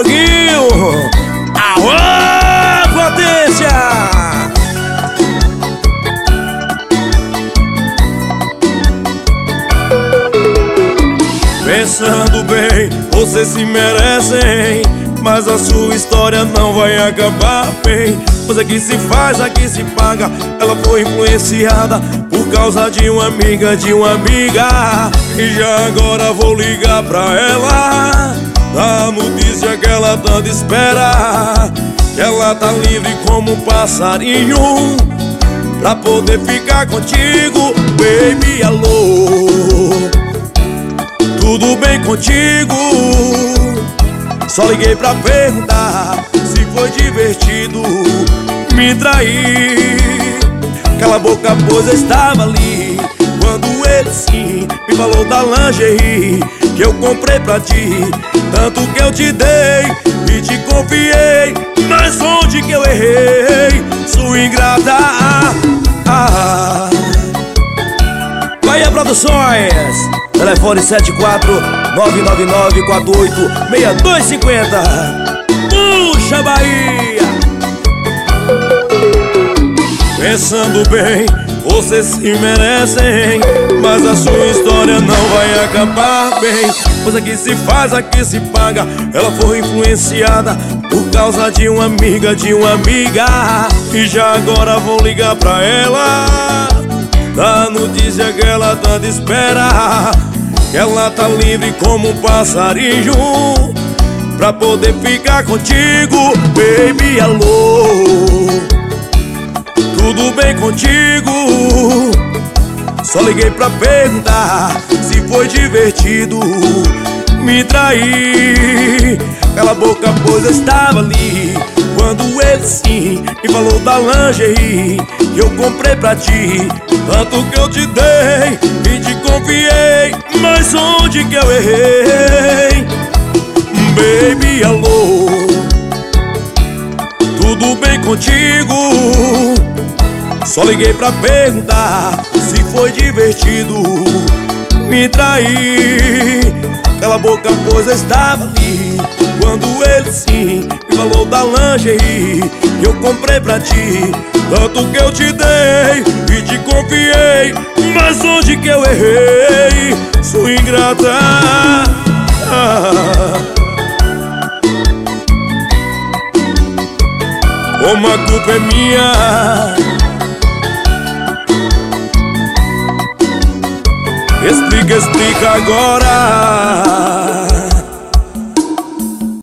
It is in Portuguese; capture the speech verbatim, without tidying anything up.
Dioguinho. Aô, potência! Pensando bem, você se merecem, mas a sua história não vai acabar bem. Pois aqui se faz, aqui se paga. Ela foi influenciada por causa de uma amiga, de uma amiga. E já agora vou ligar pra ela, dá a notícia que ela tanto espera, que ela tá livre como um passarinho pra poder ficar contigo. Baby, alô, tudo bem contigo? Só liguei pra perguntar se foi divertido me trair. Cala a boca, pois eu estava ali quando ele sim me falou da lingerie que eu comprei pra ti. Tanto que eu te dei e te confiei, mas onde que eu errei, sua ingrata? Ah, Bahia Produções, telefone sete quatro nove nove nove quatro oito seis dois cinco zero. Puxa, Bahia! Pensando bem, vocês se merecem, mas a sua história não vai acabar bem. Pois aqui se faz, aqui se paga. Ela foi influenciada por causa de uma amiga, de uma amiga. E já agora vou ligar pra ela, dá a notícia que ela tanto espera, que ela tá livre como um passarinho pra poder ficar contigo. Baby, alô, tudo bem contigo? Só liguei pra perguntar se foi divertido me trair. Cala a boca, pois eu estava ali quando ele sim me falou da lingerie que eu comprei pra ti. Tanto que eu te dei e te confiei, mas onde que eu errei? Baby, alô, tudo bem contigo? Só liguei pra perguntar se foi divertido me trair. Cala a boca, pois eu estava ali quando ele sim me falou da lingerie que eu comprei pra ti. Tanto que eu te dei e te confiei, mas onde que eu errei, sua ingrata? Ah, como a culpa é minha, explica, explica agora.